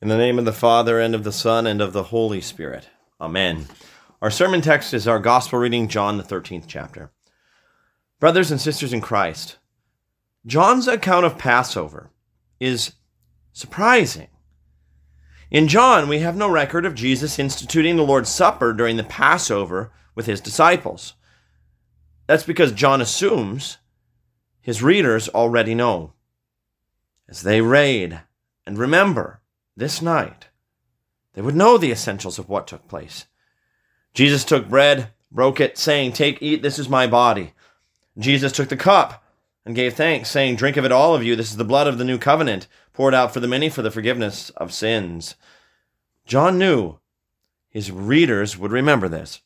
In the name of the Father, and of the Son, and of the Holy Spirit. Amen. Our sermon text is our gospel reading, John, the 13th chapter. Brothers and sisters in Christ, John's account of Passover is surprising. In John, we have no record of Jesus instituting the Lord's Supper during the Passover with his disciples. That's because John assumes his readers already know. As they read and remember this night, they would know the essentials of what took place. Jesus took bread, broke it, saying, "Take, eat, this is my body." Jesus took the cup and gave thanks, saying, "Drink of it, all of you. This is the blood of the new covenant, poured out for the many for the forgiveness of sins." John knew his readers would remember this.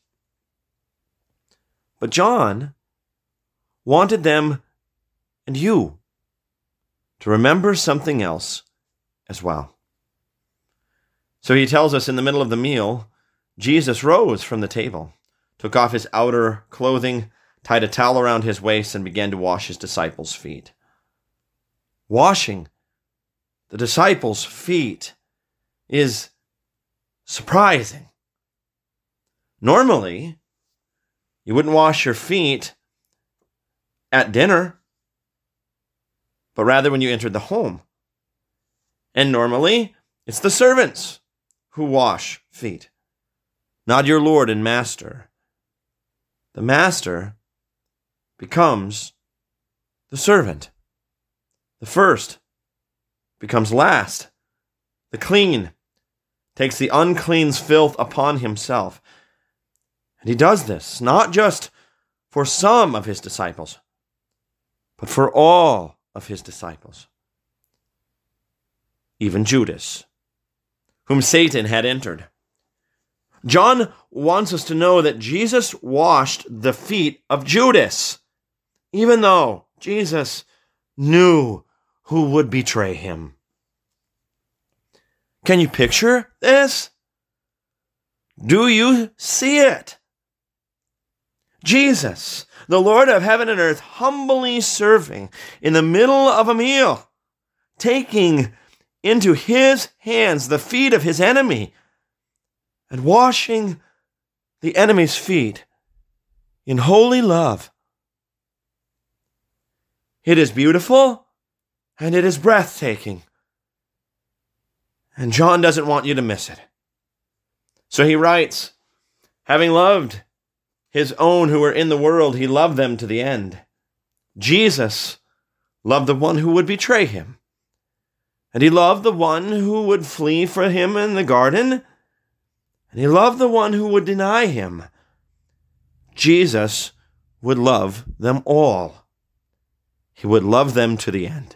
But John wanted them and you to remember something else as well. So he tells us in the middle of the meal, Jesus rose from the table, took off his outer clothing, tied a towel around his waist, and began to wash his disciples' feet. Washing the disciples' feet is surprising. Normally, you wouldn't wash your feet at dinner, but rather when you entered the home. And normally, it's the servants who wash feet, not your Lord and Master. The Master becomes the servant. The first becomes last. The clean takes the unclean's filth upon himself. And he does this not just for some of his disciples, but for all of his disciples. Even Judas, whom Satan had entered. John wants us to know that Jesus washed the feet of Judas, even though Jesus knew who would betray him. Can you picture this? Do you see it? Jesus, the Lord of heaven and earth, humbly serving in the middle of a meal, taking into his hands the feet of his enemy and washing the enemy's feet in holy love. It is beautiful and it is breathtaking. And John doesn't want you to miss it. So he writes, having loved his own who were in the world, he loved them to the end. Jesus loved the one who would betray him. And he loved the one who would flee from him in the garden. And he loved the one who would deny him. Jesus would love them all. He would love them to the end.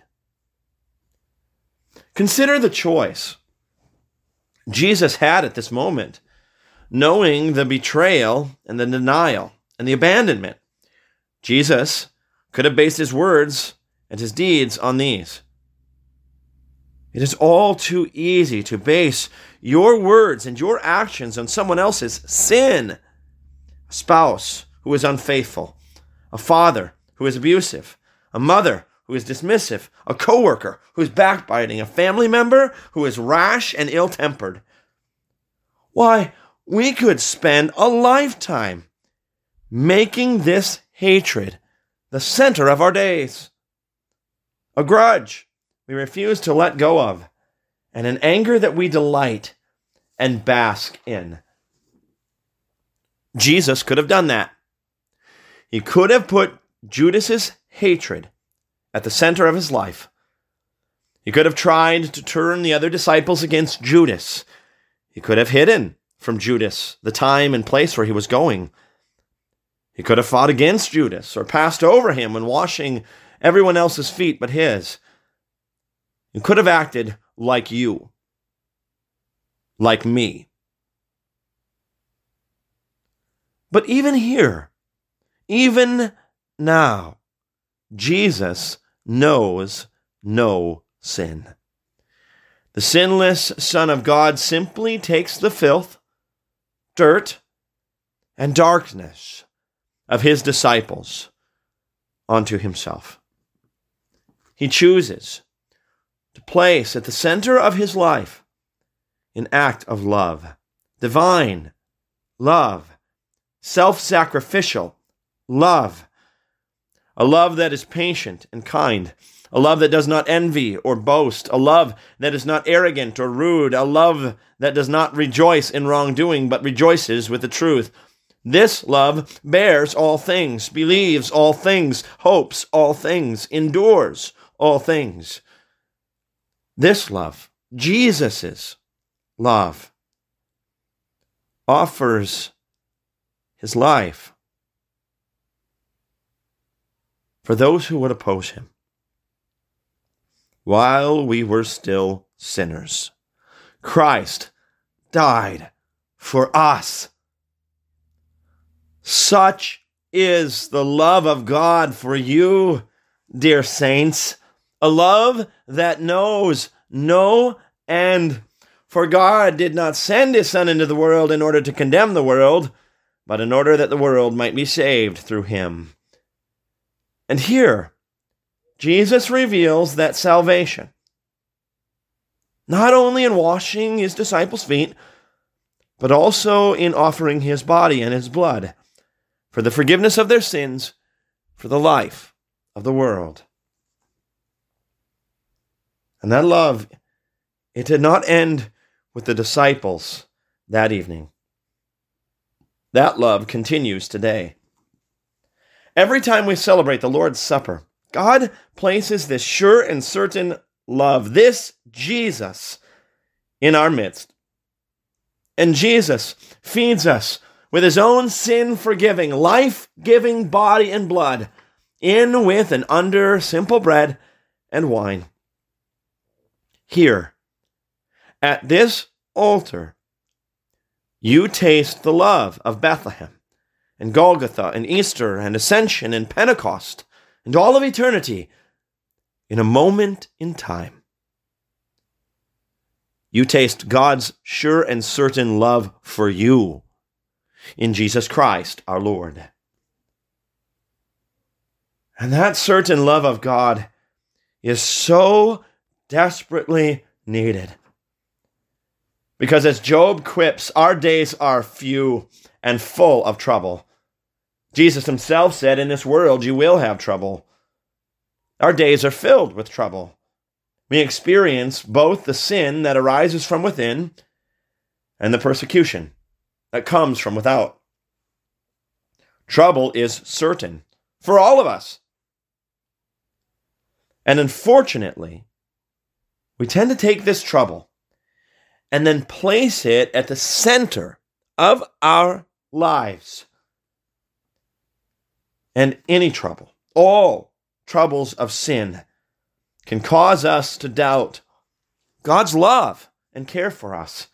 Consider the choice Jesus had at this moment, knowing the betrayal and the denial and the abandonment. Jesus could have based his words and his deeds on these. It is all too easy to base your words and your actions on someone else's sin. A spouse who is unfaithful, a father who is abusive, a mother who is dismissive, a coworker who is backbiting, a family member who is rash and ill-tempered. Why, we could spend a lifetime making this hatred the center of our days. A grudge we refuse to let go of, and an anger that we delight and bask in. Jesus could have done that. He could have put Judas's hatred at the center of his life. He could have tried to turn the other disciples against Judas. He could have hidden from Judas the time and place where he was going. He could have fought against Judas or passed over him when washing everyone else's feet but his. He could have acted like you, like me. But even here, even now, Jesus knows no sin. The sinless Son of God simply takes the filth, dirt, and darkness of his disciples onto himself. He chooses to place at the center of his life an act of love, divine love, self-sacrificial love, a love that is patient and kind, a love that does not envy or boast, a love that is not arrogant or rude, a love that does not rejoice in wrongdoing, but rejoices with the truth. This love bears all things, believes all things, hopes all things, endures all things. This love, Jesus' love, offers his life for those who would oppose him. While we were still sinners, Christ died for us. Such is the love of God for you, dear saints, a love that knows no end. For God did not send his Son into the world in order to condemn the world, but in order that the world might be saved through him. And here, Jesus reveals that salvation, not only in washing his disciples' feet, but also in offering his body and his blood for the forgiveness of their sins, for the life of the world. And that love, it did not end with the disciples that evening. That love continues today. Every time we celebrate the Lord's Supper, God places this sure and certain love, this Jesus, in our midst. And Jesus feeds us with his own sin-forgiving, life-giving body and blood, in, with, and under simple bread and wine. Here, at this altar, you taste the love of Bethlehem, and Golgotha, and Easter, and Ascension, and Pentecost, and all of eternity, in a moment in time. You taste God's sure and certain love for you in Jesus Christ, our Lord. And that certain love of God is so desperately needed. Because as Job quips, our days are few and full of trouble. Jesus himself said, in this world you will have trouble. Our days are filled with trouble. We experience both the sin that arises from within and the persecution that comes from without. Trouble is certain for all of us. And unfortunately, we tend to take this trouble and then place it at the center of our lives. And any trouble, all troubles of sin, can cause us to doubt God's love and care for us.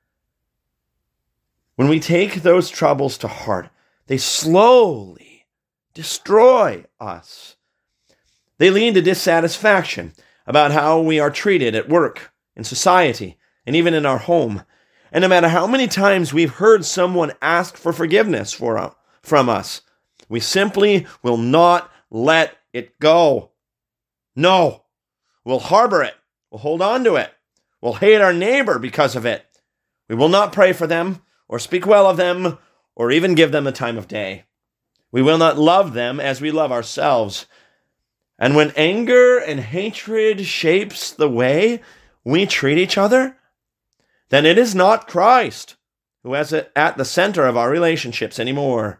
When we take those troubles to heart, they slowly destroy us. They lead to dissatisfaction about how we are treated at work, in society, and even in our home. And no matter how many times we've heard someone ask for forgiveness from us, we simply will not let it go. No, we'll harbor it. We'll hold on to it. We'll hate our neighbor because of it. We will not pray for them or speak well of them or even give them the time of day. We will not love them as we love ourselves. And when anger and hatred shapes the way we treat each other, then it is not Christ who is at the center of our relationships anymore.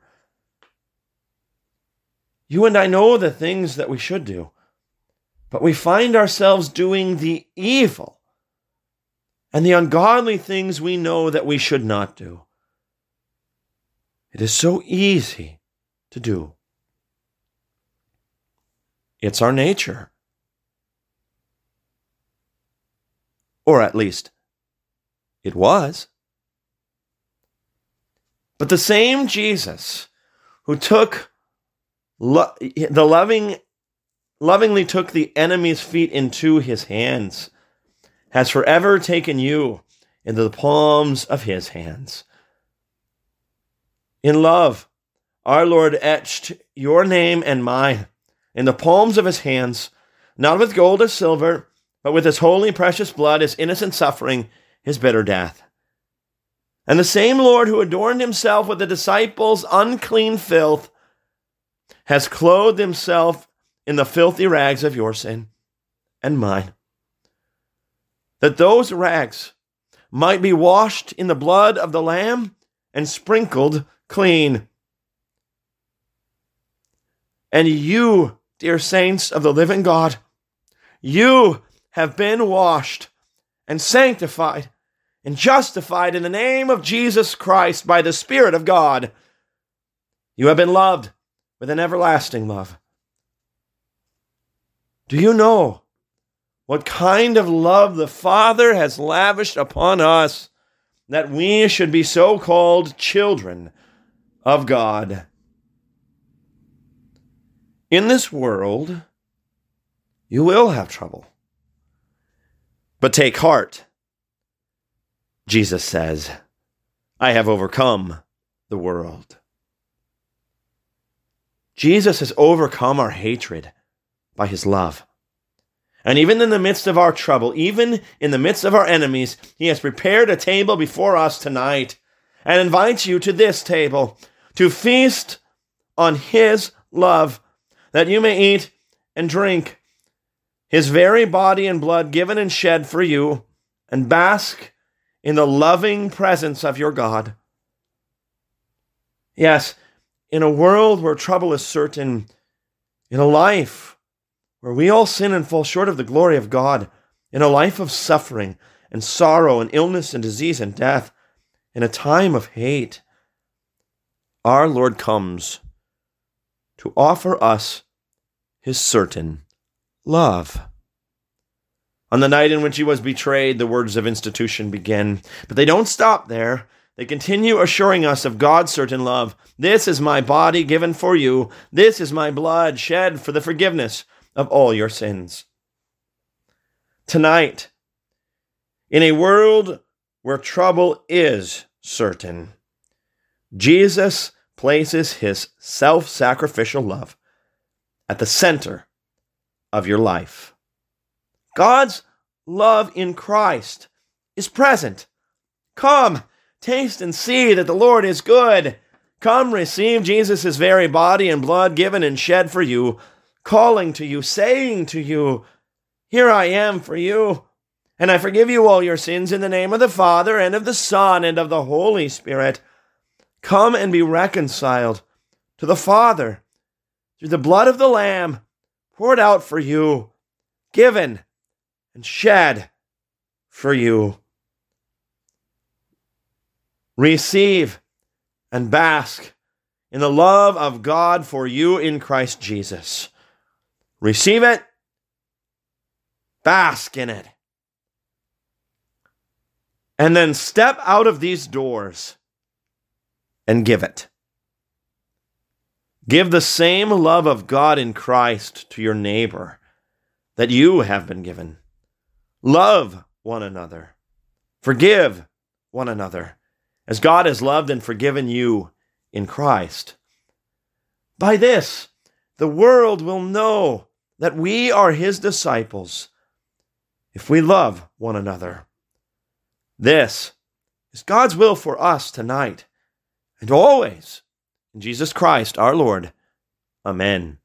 You and I know the things that we should do, but we find ourselves doing the evil and the ungodly things we know that we should not do. It is so easy to do. It's our nature. Or at least, it was. But the same Jesus who took lovingly took the enemy's feet into his hands has forever taken you into the palms of his hands. In love, our Lord etched your name and mine in the palms of his hands, not with gold or silver, but with his holy precious blood, his innocent suffering, his bitter death. And the same Lord who adorned himself with the disciples' unclean filth has clothed himself in the filthy rags of your sin and mine, that those rags might be washed in the blood of the Lamb and sprinkled clean. And you, dear saints of the living God, you have been washed and sanctified and justified in the name of Jesus Christ by the Spirit of God. You have been loved with an everlasting love. Do you know what kind of love the Father has lavished upon us that we should be so-called children of God? In this world, you will have trouble. But take heart. Jesus says, I have overcome the world. Jesus has overcome our hatred by his love. And even in the midst of our trouble, even in the midst of our enemies, he has prepared a table before us tonight and invites you to this table to feast on his love, that you may eat and drink his very body and blood given and shed for you, and bask in the loving presence of your God. Yes, in a world where trouble is certain, in a life where we all sin and fall short of the glory of God, in a life of suffering and sorrow and illness and disease and death, in a time of hate, our Lord comes to offer us his certain love. On the night in which he was betrayed, the words of institution begin. But they don't stop there. They continue assuring us of God's certain love. This is my body given for you. This is my blood shed for the forgiveness of all your sins. Tonight, in a world where trouble is certain, Jesus places his self-sacrificial love at the center of your life. God's love in Christ is present. Come, taste and see that the Lord is good. Come, receive Jesus' very body and blood given and shed for you, calling to you, saying to you, here I am for you, and I forgive you all your sins in the name of the Father and of the Son and of the Holy Spirit. Come and be reconciled to the Father through the blood of the Lamb poured out for you, given and shed for you. Receive and bask in the love of God for you in Christ Jesus. Receive it, bask in it, and then step out of these doors and give it. Give the same love of God in Christ to your neighbor that you have been given. Love one another. Forgive one another, as God has loved and forgiven you in Christ. By this, the world will know that we are his disciples if we love one another. This is God's will for us tonight and always. In Jesus Christ our Lord. Amen.